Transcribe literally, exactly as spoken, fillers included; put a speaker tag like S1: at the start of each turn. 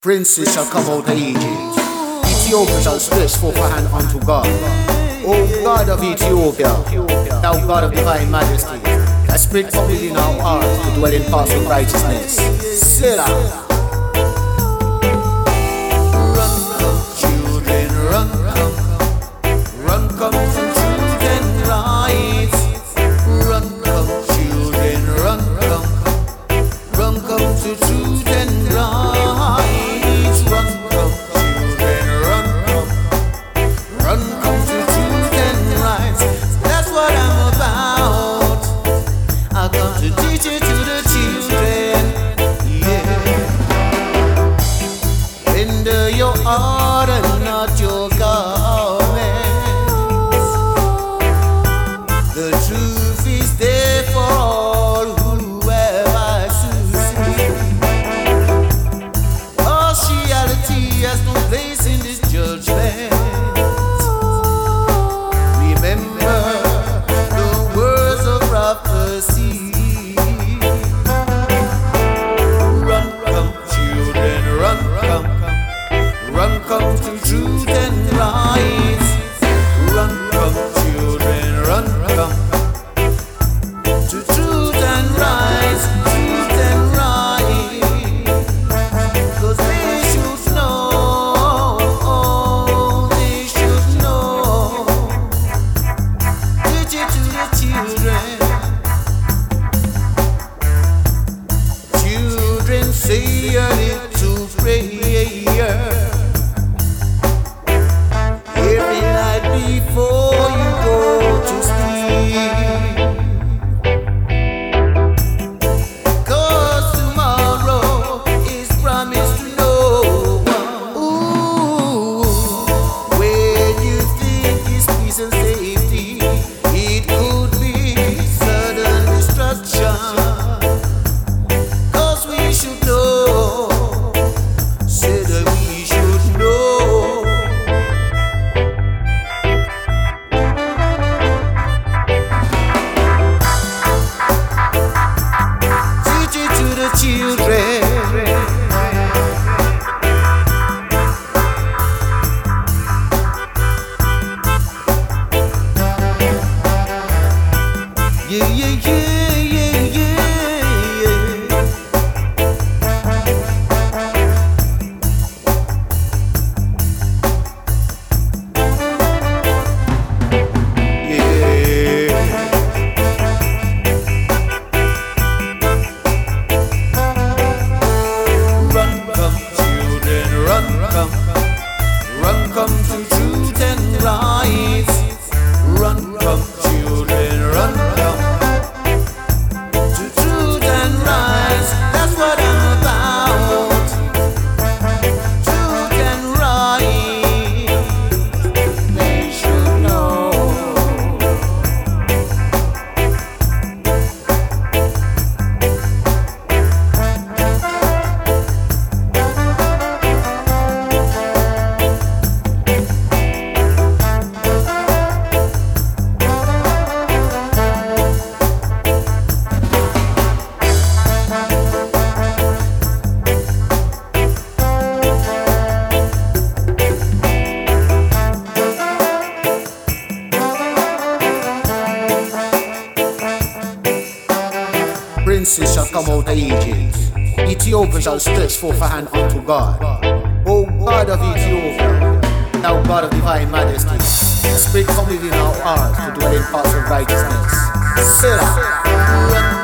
S1: Princes shall come out of Egypt. Ethiopia shall stretch forth her hand unto God. O God of Ethiopia, thou God of divine majesty, that spirit from within our hearts to dwell in paths of righteousness. Selah.
S2: Your heart and not your garment. The truth is there for all who have eyes to see. Partiality has no place in this judgment. Remember the words of prophecy. Run, come, children, run, come. Run, come to truth and right. Run, come, children, run, come to truth and right, truth and right. 'Cause they should know, they should know. Teach it to the children. Children, say a little prayer before you go to sleep, 'cause tomorrow is promised to no one. Ooh, when you think it's peace and safety, it could be sudden destruction. 'Cause we should know, say that we should know. Children, yeah, yeah, yeah, yeah, yeah, yeah. Run, come to truth and right. Run, come, children, run, come to truth and right. That's what I'm about. Truth and right. They should know.
S1: Princes shall come out of Egypt. Ethiopia shall stretch forth her hand unto God. O God of Ethiopia, thou God of divine majesty, the spirit come within our hearts to dwell in paths of righteousness. Selah.